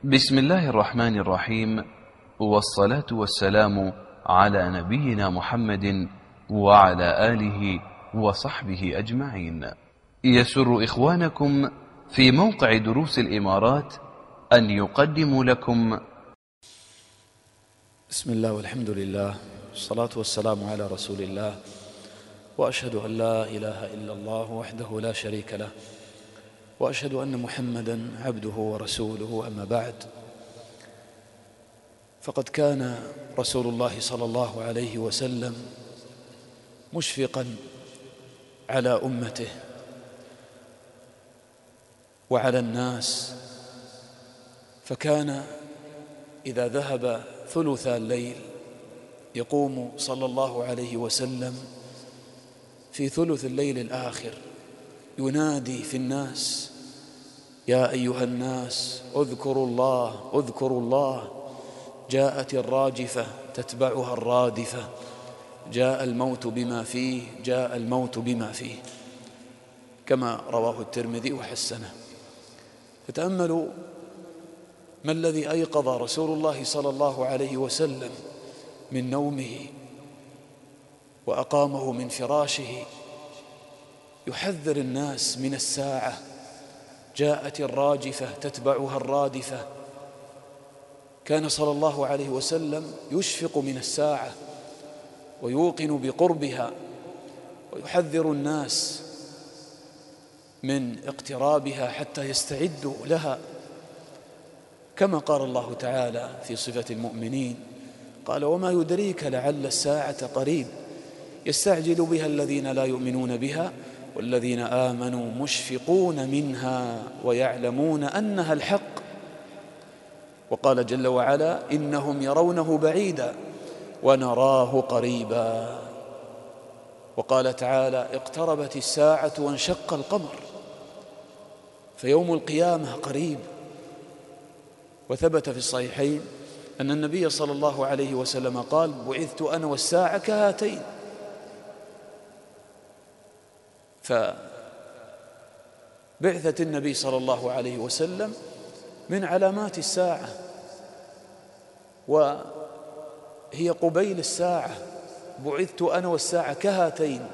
بسم الله الرحمن الرحيم، والصلاة والسلام على نبينا محمد وعلى آله وصحبه أجمعين. يسر إخوانكم في موقع دروس الإمارات أن يقدموا لكم بسم الله والحمد لله والصلاة والسلام على رسول الله، وأشهد أن لا إله إلا الله وحده لا شريك له، وأشهد أن محمدا عبده ورسوله. أما بعد، فقد كان رسول الله صلى الله عليه وسلم مشفقا على أمته وعلى الناس، فكان إذا ذهب ثلث الليل يقوم صلى الله عليه وسلم في ثلث الليل الآخر ينادي في الناس: يا أيها الناس اذكروا الله اذكروا الله، جاءت الراجفة تتبعها الرادفة، جاء الموت بما فيه جاء الموت بما فيه، كما رواه الترمذي وحسنه. فتأملوا ما الذي أيقظ رسول الله صلى الله عليه وسلم من نومه وأقامه من فراشه، يحذر الناس من الساعة. جاءت الراجفة تتبعها الرادفة. كان صلى الله عليه وسلم يشفق من الساعة ويوقن بقربها، ويحذر الناس من اقترابها حتى يستعدوا لها، كما قال الله تعالى في صفة المؤمنين: قال: وما يدريك لعل الساعة قريب، يستعجل بها الذين لا يؤمنون بها والذين آمنوا مشفقون منها ويعلمون أنها الحق. وقال جل وعلا: إنهم يرونه بعيدا ونراه قريبا. وقال تعالى: اقتربت الساعة وانشق القمر، فيوم القيامة قريب. وثبت في الصحيحين أن النبي صلى الله عليه وسلم قال: بعثت أنا والساعة كهاتين. فبعثة النبي صلى الله عليه وسلم من علامات الساعة، وهي قبيل الساعة. بعثت أنا والساعة كهاتين.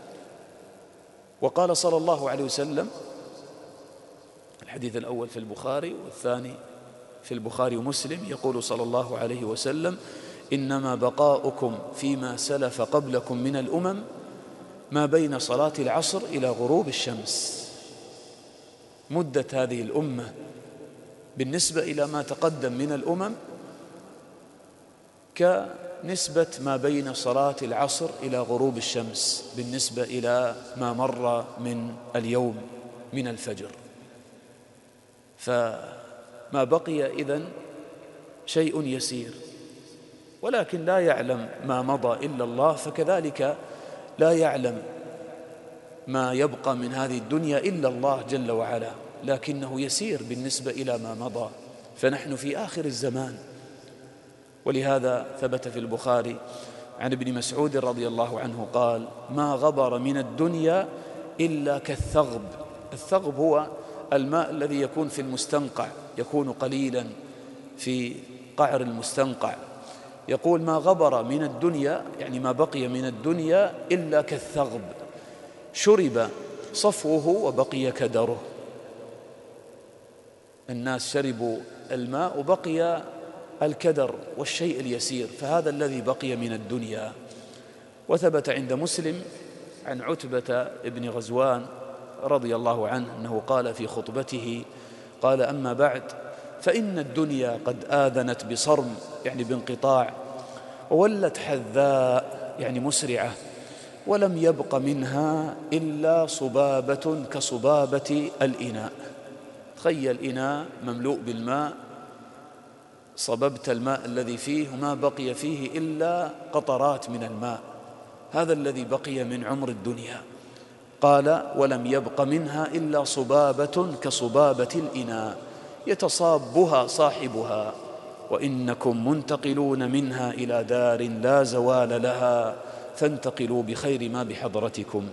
وقال صلى الله عليه وسلم، الحديث الأول في البخاري والثاني في البخاري ومسلم، يقول صلى الله عليه وسلم: إنما بقاؤكم فيما سلف قبلكم من الأمم ما بين صلاة العصر إلى غروب الشمس. مدة هذه الأمة بالنسبة إلى ما تقدم من الأمم كنسبة ما بين صلاة العصر إلى غروب الشمس بالنسبة إلى ما مر من اليوم من الفجر. فما بقي إذن شيء يسير، ولكن لا يعلم ما مضى إلا الله، فكذلك لا يعلم ما يبقى من هذه الدنيا إلا الله جل وعلا، لكنه يسير بالنسبة إلى ما مضى. فنحن في آخر الزمان. ولهذا ثبت في البخاري عن ابن مسعود رضي الله عنه قال: ما غبر من الدنيا إلا كالثغب. الثغب هو الماء الذي يكون في المستنقع، يكون قليلا في قعر المستنقع. يقول: ما غبر من الدنيا، يعني ما بقي من الدنيا، إلا كالثغب، شرب صفوه وبقي كدره. الناس شربوا الماء وبقي الكدر والشيء اليسير، فهذا الذي بقي من الدنيا. وثبت عند مسلم عن عتبة بن غزوان رضي الله عنه أنه قال في خطبته: قال: أما بعد، فإن الدنيا قد آذنت بصرم، يعني بانقطاع، وولت حذاء، يعني مسرعة، ولم يبق منها إلا صبابة كصبابة الإناء. تخيل إناء مملوء بالماء، صببت الماء الذي فيه وما بقي فيه إلا قطرات من الماء. هذا الذي بقي من عمر الدنيا. قال: ولم يبق منها إلا صبابة كصبابة الإناء يتصابها صاحبها، وإنكم منتقلون منها إلى دار لا زوال لها، فانتقلوا بخير ما بحضرتكم.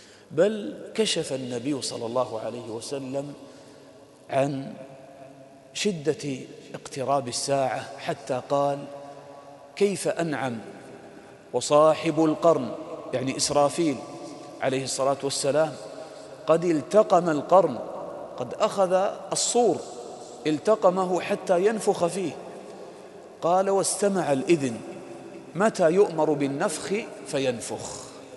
بل كشف النبي صلى الله عليه وسلم عن شدة اقتراب الساعة حتى قال: كيف أنعم وصاحب القرن، يعني إسرافيل عليه الصلاة والسلام، قد التقم القرن، قد أخذ الصور التقمه حتى ينفخ فيه. قال: واستمع الإذن متى يؤمر بالنفخ فينفخ.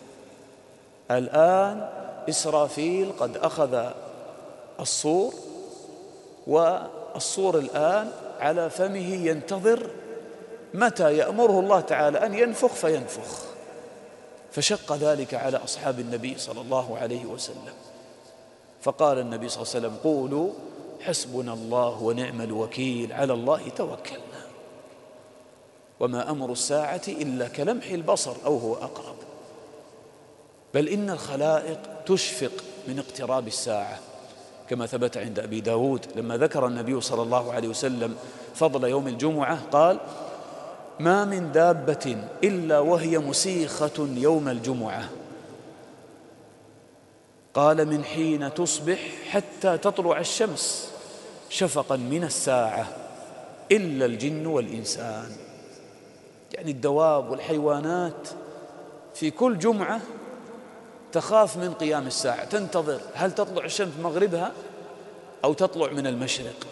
الآن إسرافيل قد أخذ الصور، والصور الآن على فمه ينتظر متى يأمره الله تعالى أن ينفخ فينفخ. فشق ذلك على أصحاب النبي صلى الله عليه وسلم، فقال النبي صلى الله عليه وسلم: قولوا حسبنا الله ونعم الوكيل، على الله توكلنا، وما أمر الساعة إلا كلمح البصر أو هو أقرب. بل إن الخلائق تشفق من اقتراب الساعة، كما ثبت عند أبي داود لما ذكر النبي صلى الله عليه وسلم فضل يوم الجمعة قال: ما من دابة إلا وهي مسيخة يوم الجمعة، قال: من حين تصبح حتى تطلع الشمس شفقا من الساعة إلا الجن والإنسان. يعني الدواب والحيوانات في كل جمعة تخاف من قيام الساعة، تنتظر هل تطلع الشمس مغربها أو تطلع من المشرق.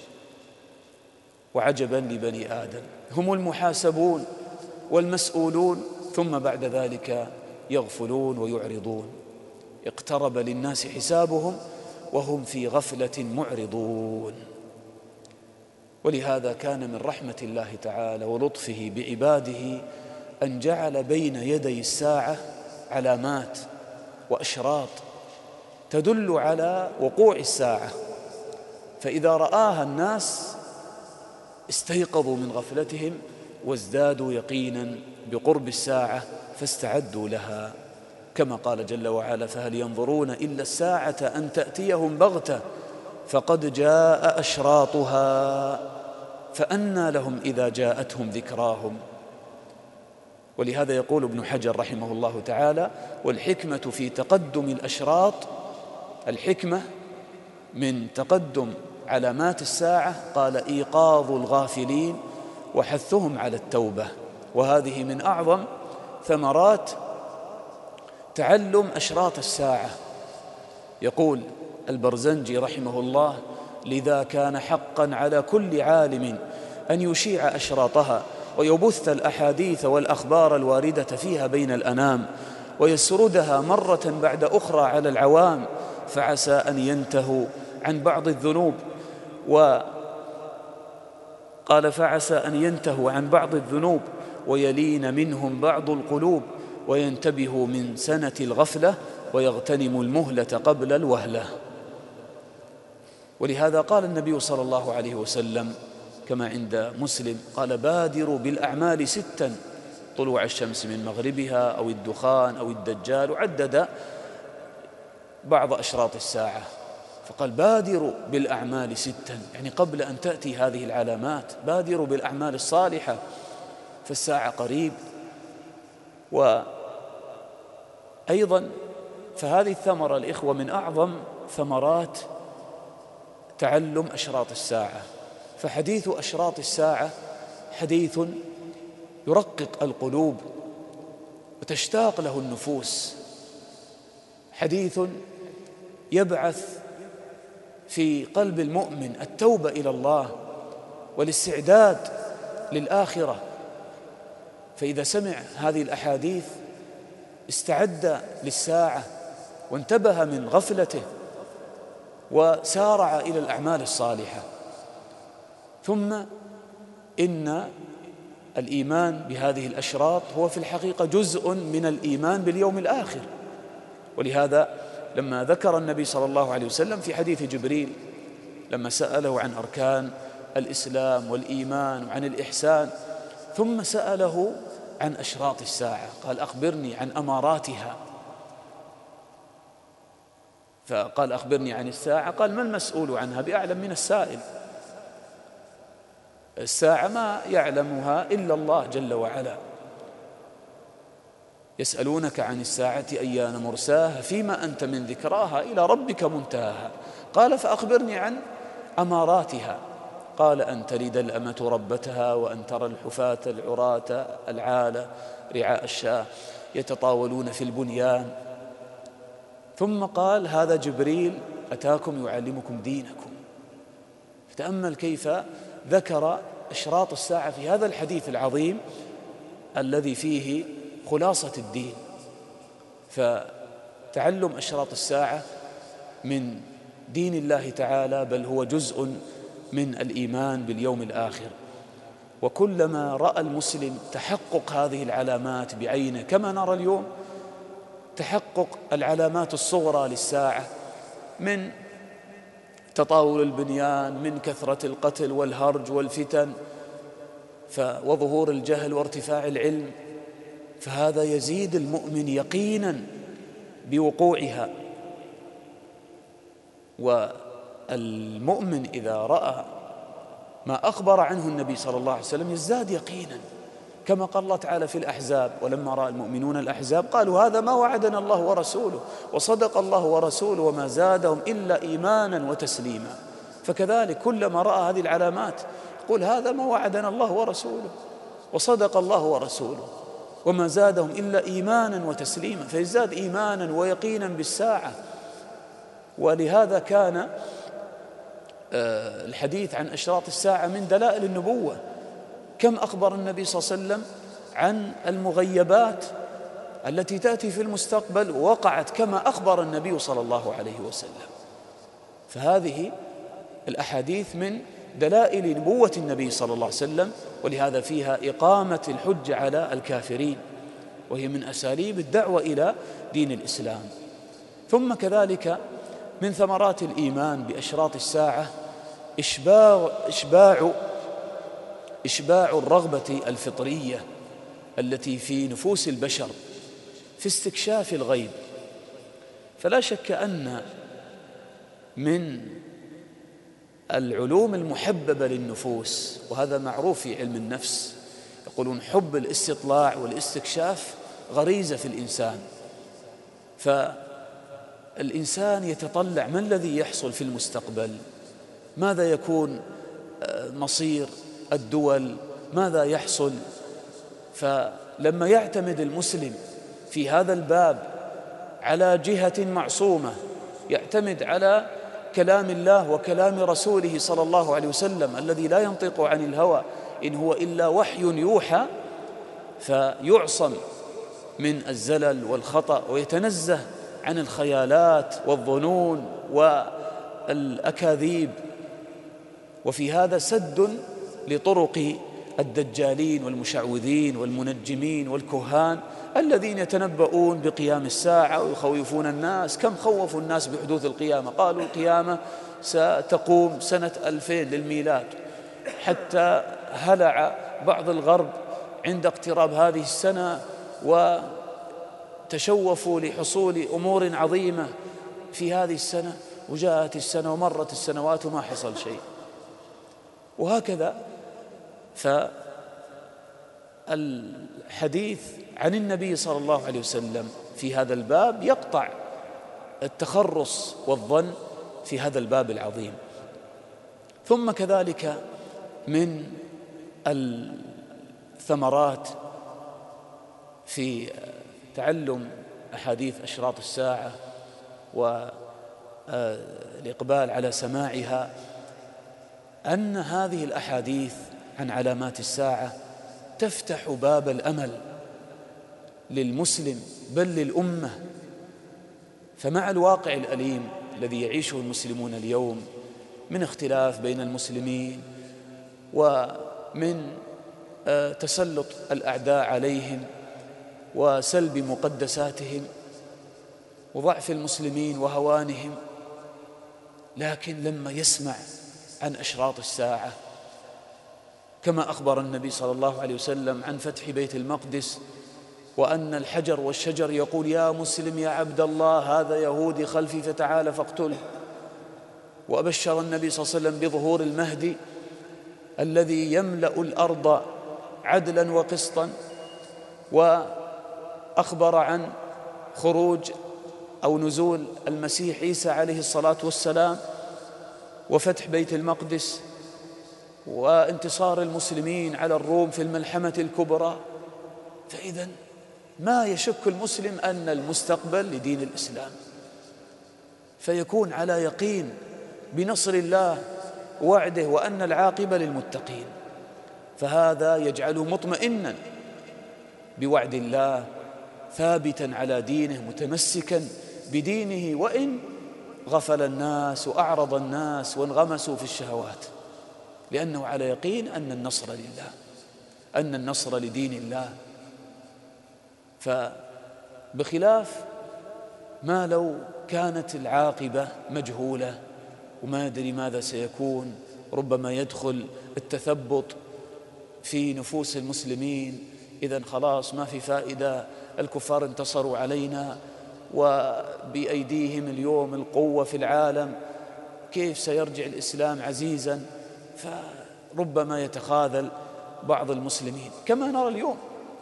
وعجبا لبني آدم، هم المحاسبون والمسؤولون، ثم بعد ذلك يغفلون ويعرضون. اقترب للناس حسابهم وهم في غفلة معرضون. ولهذا كان من رحمة الله تعالى ولطفه بعباده أن جعل بين يدي الساعة علامات وأشراط تدل على وقوع الساعة، فإذا رآها الناس استيقظوا من غفلتهم وازدادوا يقينا بقرب الساعة فاستعدوا لها، كما قال جل وعلا: فهل ينظرون إلا الساعة أن تأتيهم بغتة فقد جاء أشراطها فأنى لهم إذا جاءتهم ذكراهم. ولهذا يقول ابن حجر رحمه الله تعالى: والحكمة في تقدم الأشراط، الحكمة من تقدم علامات الساعة، قال: إيقاظ الغافلين وحثهم على التوبة. وهذه من أعظم ثمرات تعلم أشراط الساعة. يقول البرزنجي رحمه الله: لذا كان حقا على كل عالم أن يشيع أشراطها ويبث الأحاديث والأخبار الواردة فيها بين الأنام، ويسردها مرة بعد أخرى على العوام، فعسى أن ينتهوا عن بعض الذنوب. وقال: فعسى أن ينتهوا عن بعض الذنوب ويلين منهم بعض القلوب، وينتبهوا من سنة الغفلة ويغتنموا المهلة قبل الوهلة. ولهذا قال النبي صلى الله عليه وسلم كما عند مسلم، قال: بادروا بالأعمال 6: طلوع الشمس من مغربها أو الدخان أو الدجال، وعدد بعض أشراط الساعة، فقال: بادروا بالأعمال 6، يعني قبل أن تأتي هذه العلامات بادروا بالأعمال الصالحة فالساعة قريب. وأيضا فهذه الثمرة الإخوة من أعظم ثمرات تعلم أشراط الساعة. فحديث أشراط الساعة حديث يرقق القلوب وتشتاق له النفوس، حديث يبعث في قلب المؤمن التوبة إلى الله والاستعداد للآخرة. فإذا سمع هذه الأحاديث استعد للساعة وانتبه من غفلته وسارع إلى الأعمال الصالحة. ثم إن الإيمان بهذه الأشراط هو في الحقيقة جزء من الإيمان باليوم الآخر. ولهذا لما ذكر النبي صلى الله عليه وسلم في حديث جبريل لما سأله عن أركان الإسلام والإيمان وعن الإحسان، ثم سأله عن أشراط الساعة، قال: أخبرني عن أماراتها. فقال: أخبرني عن الساعة. قال: ما المسؤول عنها بأعلم من السائل؟ الساعة ما يعلمها إلا الله جل وعلا. يسألونك عن الساعة أيان مرساها فيما أنت من ذكراها إلى ربك منتهاها. قال: فأخبرني عن أماراتها، قال أن تلد الأمة ربتها، وأن ترى الحفاة العراة العالة رعاء الشاة يتطاولون في البنيان. ثم قال هذا جبريل أتاكم يعلمكم دينكم. فتأمل كيف ذكر أشراط الساعة في هذا الحديث العظيم الذي فيه خلاصة الدين. فتعلم أشراط الساعة من دين الله تعالى، بل هو جزء من الإيمان باليوم الآخر. وكلما رأى المسلم تحقق هذه العلامات بعينه، كما نرى اليوم تحقق العلامات الصغرى للساعة من تطاول البنيان، من كثرة القتل والهرج والفتن وظهور الجهل وارتفاع العلم، فهذا يزيد المؤمن يقينا بوقوعها. والمؤمن إذا رأى ما أخبر عنه النبي صلى الله عليه وسلم يزداد يقينا، كما قال الله تعالى في الأحزاب: ولما رأى المؤمنون الأحزاب قالوا هذا ما وعدنا الله ورسوله وصدق الله ورسوله وما زادهم إلا إيمانا وتسليما. فكذلك كلما رأى هذه العلامات يقول هذا ما وعدنا الله ورسوله وصدق الله ورسوله وما زادهم إلا إيمانا وتسليما، فيزداد إيمانا ويقينا بالساعة. ولهذا كان الحديث عن أشراط الساعة من دلائل النبوة. كم أخبر النبي صلى الله عليه وسلم عن المغيبات التي تأتي في المستقبل ووقعت كما أخبر النبي صلى الله عليه وسلم. فهذه الأحاديث من دلائل نبوة النبي صلى الله عليه وسلم، ولهذا فيها إقامة الحج على الكافرين، وهي من أساليب الدعوة إلى دين الإسلام. ثم كذلك من ثمرات الإيمان بأشراط الساعة إشباع الرغبة الفطرية التي في نفوس البشر في استكشاف الغيب. فلا شك أن من العلوم المحببة للنفوس، وهذا معروف في علم النفس، يقولون حب الاستطلاع والاستكشاف غريزة في الإنسان. فالإنسان يتطلع ما الذي يحصل في المستقبل، ماذا يكون مصير الدول، ماذا يحصل. فلما يعتمد المسلم في هذا الباب على جهة معصومة، يعتمد على كلام الله وكلام رسوله صلى الله عليه وسلم الذي لا ينطق عن الهوى إن هو إلا وحي يوحى، فيعصم من الزلل والخطأ ويتنزه عن الخيالات والظنون والأكاذيب. وفي هذا سد لطرق الدجالين والمشعوذين والمنجمين والكهان الذين يتنبؤون بقيام الساعة ويخوفون الناس. كم خوفوا الناس بحدوث القيامة، قالوا القيامة ستقوم سنة 2000 للميلاد، حتى هلع بعض الغرب عند اقتراب هذه السنة وتشوفوا لحصول أمور عظيمة في هذه السنة، وجاءت السنة ومرت السنوات وما حصل شيء. وهكذا فالحديث عن النبي صلى الله عليه وسلم في هذا الباب يقطع التخرص والظن في هذا الباب العظيم. ثم كذلك من الثمرات في تعلم أحاديث أشراط الساعة والإقبال على سماعها أن هذه الأحاديث عن علامات الساعة تفتح باب الأمل للمسلم بل للأمة. فمع الواقع الأليم الذي يعيشه المسلمون اليوم من اختلاف بين المسلمين ومن تسلط الأعداء عليهم وسلب مقدساتهم وضعف المسلمين وهوانهم، لكن لما يسمع عن أشراط الساعة كما أخبر النبي صلى الله عليه وسلم عن فتح بيت المقدس، وأن الحجر والشجر يقول يا مسلم يا عبد الله هذا يهودي خلفي فتعال فاقتله، وأبشر النبي صلى الله عليه وسلم بظهور المهدي الذي يملأ الأرض عدلا وقسطا، وأخبر عن خروج أو نزول المسيح عيسى عليه الصلاة والسلام وفتح بيت المقدس. وانتصار المسلمين على الروم في الملحمة الكبرى. فإذا ما يشك المسلم أن المستقبل لدين الإسلام، فيكون على يقين بنصر الله وعده وأن العاقبة للمتقين، فهذا يجعله مطمئنا بوعد الله، ثابتا على دينه، متمسكا بدينه، وإن غفل الناس وأعرض الناس وانغمسوا في الشهوات، لأنه على يقين أن النصر لله، أن النصر لدين الله. فبخلاف ما لو كانت العاقبة مجهولة وما يدري ماذا سيكون، ربما يدخل التثبط في نفوس المسلمين، إذن خلاص ما في فائدة، الكفار انتصروا علينا وبأيديهم اليوم القوة في العالم، كيف سيرجع الإسلام عزيزا؟ فربما يتخاذل بعض المسلمين كما نرى اليوم.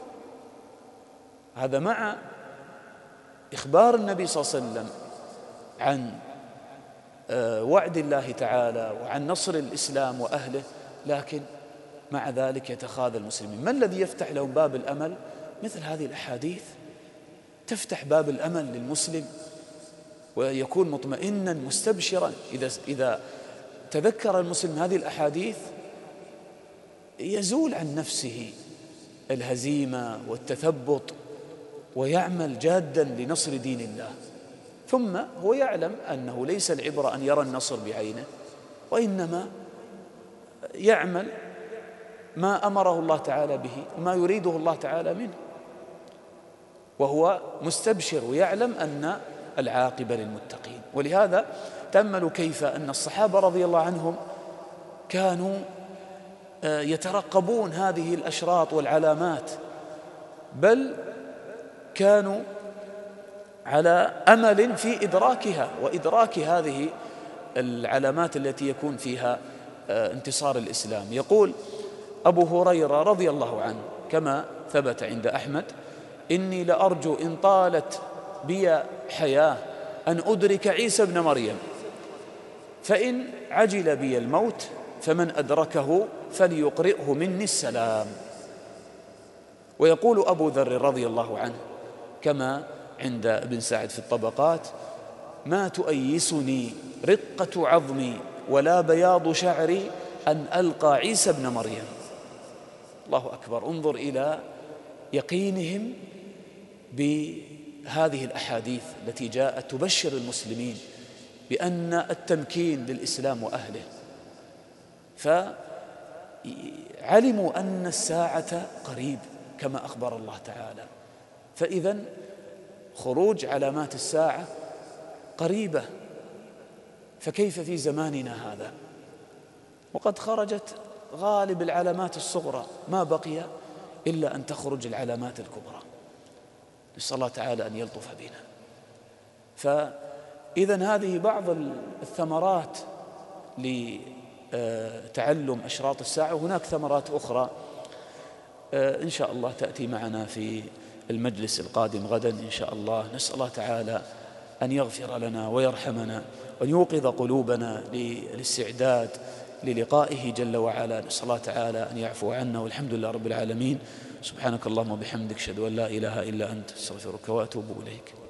هذا مع إخبار النبي صلى الله عليه وسلم عن وعد الله تعالى وعن نصر الإسلام وأهله، لكن مع ذلك يتخاذل المسلمين. ما الذي يفتح لهم باب الأمل؟ مثل هذه الأحاديث تفتح باب الأمل للمسلم ويكون مطمئنا مستبشرا. إذا تذكر المسلم هذه الأحاديث يزول عن نفسه الهزيمة والتثبط ويعمل جادا لنصر دين الله. ثم هو يعلم أنه ليس العبرة أن يرى النصر بعينه، وإنما يعمل ما أمره الله تعالى به وما يريده الله تعالى منه، وهو مستبشر ويعلم أن العاقبة للمتقين. ولهذا تأملوا كيف أن الصحابة رضي الله عنهم كانوا يترقبون هذه الأشراط والعلامات، بل كانوا على أمل في إدراكها وإدراك هذه العلامات التي يكون فيها انتصار الإسلام. يقول أبو هريرة رضي الله عنه كما ثبت عند أحمد: إني لأرجو إن طالت بي حياة أن أدرك عيسى بن مريم، فإن عجل بي الموت فمن أدركه فليقرئه مني السلام. ويقول أبو ذر رضي الله عنه كما عند ابن سعد في الطبقات: ما تؤيسني رقة عظمي ولا بياض شعري أن ألقى عيسى بن مريم. الله أكبر، انظر إلى يقينهم بهذه الأحاديث التي جاءت تبشر المسلمين بأن التمكين للإسلام وأهله، فعلموا أن الساعة قريب كما أخبر الله تعالى. فإذا خروج علامات الساعة قريبة، فكيف في زماننا هذا وقد خرجت غالب العلامات الصغرى؟ ما بقي إلا أن تخرج العلامات الكبرى، نسأل الله تعالى أن يلطف بنا. فإذا هذه بعض الثمرات لتعلم أشراط الساعة، وهناك ثمرات أخرى إن شاء الله تأتي معنا في المجلس القادم غدا إن شاء الله. نسأل الله تعالى أن يغفر لنا ويرحمنا وأن يوقظ قلوبنا للاستعداد للقائه جل وعلا. نسأل الله تعالى أن يعفو عنا، والحمد لله رب العالمين. سبحانك اللهم وبحمدك، أشهد أن لا إله إلا أنت، أستغفرك وأتوب إليك.